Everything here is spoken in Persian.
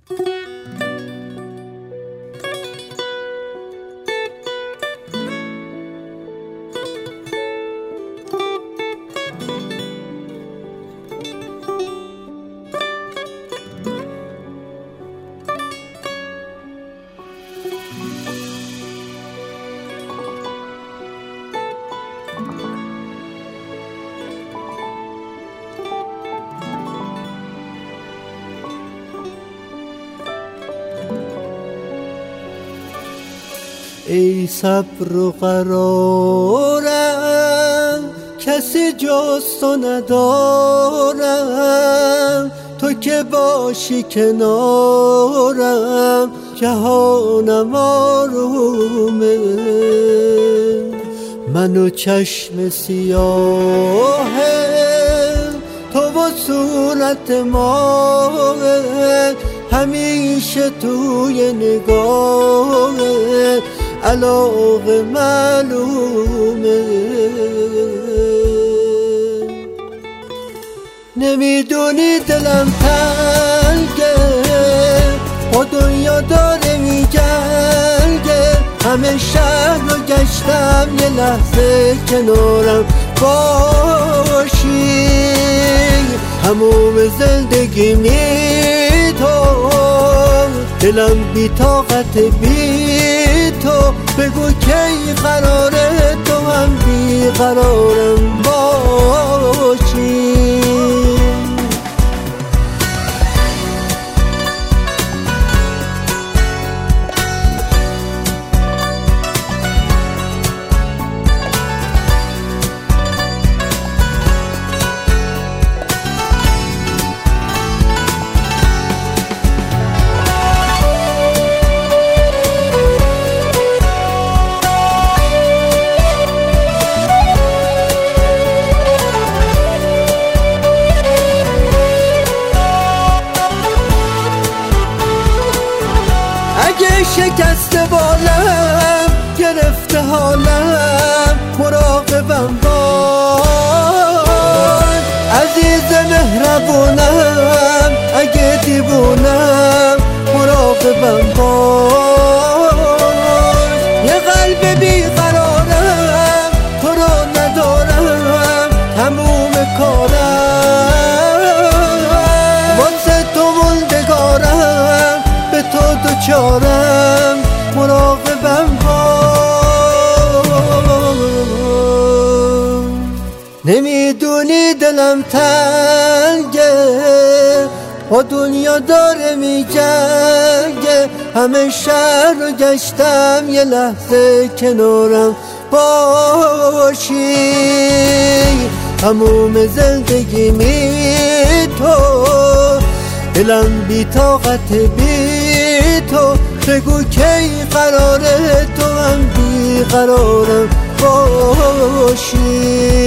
ای صبر و قرارم کسی جز تو ندارم، تو که باشی کنارم جهانم آرومه. من و چشم سیاهه تو و صورت ماه، همیشه توی نگاه علاقه معلومه. نمیدونی دلم تنگه، با دنیا داره میجنگه، همه شهر رو گشتم یه لحظه کنارم باشی. هموم زندگیمی تو، دلم بی طاقت بی تو، بگو کی قراره تو هم بی قرارم باشی. اگه شکسته بالم گرفته حالم مراقبم باش. عزیز مهربونم اگه دیوونم مراقبم باش. یه قلب بیقرارم تو رو ندارم تموم کارم، واسه تو موندگارم به تو دوچارم مراقبم باش. نمیدونی دلم تنگه، با دنیا داره میجنگه، همه شهر رو گشتم یه لحظه کنارم باشی. تموم زندگیمی تو، دلم بی طاقت بی تو، بگو کی قراره تو هم بی قرارم باشی.